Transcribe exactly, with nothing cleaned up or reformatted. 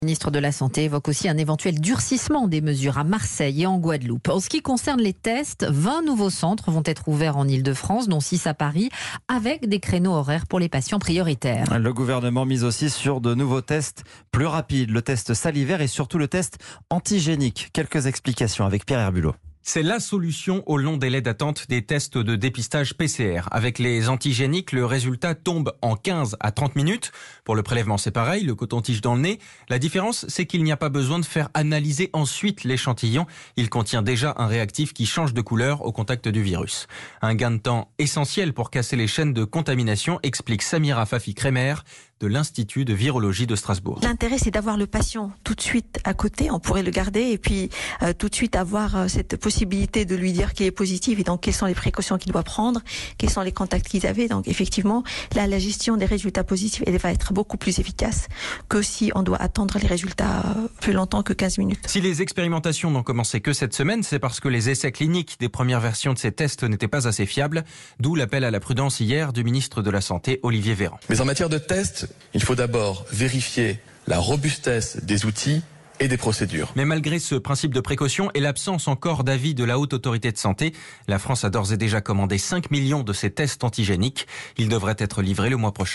Le ministre de la Santé évoque aussi un éventuel durcissement des mesures à Marseille et en Guadeloupe. En ce qui concerne les tests, vingt nouveaux centres vont être ouverts en Ile-de-France, dont six à Paris, avec des créneaux horaires pour les patients prioritaires. Le gouvernement mise aussi sur de nouveaux tests plus rapides, le test salivaire et surtout le test antigénique. Quelques explications avec Pierre Herbulot. C'est la solution au long délai d'attente des tests de dépistage P C R. Avec les antigéniques, le résultat tombe en quinze à trente minutes. Pour le prélèvement, c'est pareil, le coton-tige dans le nez. La différence, c'est qu'il n'y a pas besoin de faire analyser ensuite l'échantillon. Il contient déjà un réactif qui change de couleur au contact du virus. Un gain de temps essentiel pour casser les chaînes de contamination, explique Samira Fafi-Kremer de l'Institut de virologie de Strasbourg. L'intérêt, c'est d'avoir le patient tout de suite à côté. On pourrait le garder et puis euh, tout de suite avoir euh, cette possibilité de lui dire qu'il est positif et donc quelles sont les précautions qu'il doit prendre, quels sont les contacts qu'ils avaient. Donc effectivement, là, la gestion des résultats positifs, elle va être beaucoup plus efficace que si on doit attendre les résultats plus longtemps que quinze minutes. Si les expérimentations n'ont commencé que cette semaine, c'est parce que les essais cliniques des premières versions de ces tests n'étaient pas assez fiables, d'où l'appel à la prudence hier du ministre de la Santé, Olivier Véran. Mais en matière de tests, il faut d'abord vérifier la robustesse des outils et des procédures. Mais malgré ce principe de précaution et l'absence encore d'avis de la Haute Autorité de Santé, la France a d'ores et déjà commandé cinq millions de ces tests antigéniques. Ils devraient être livrés le mois prochain.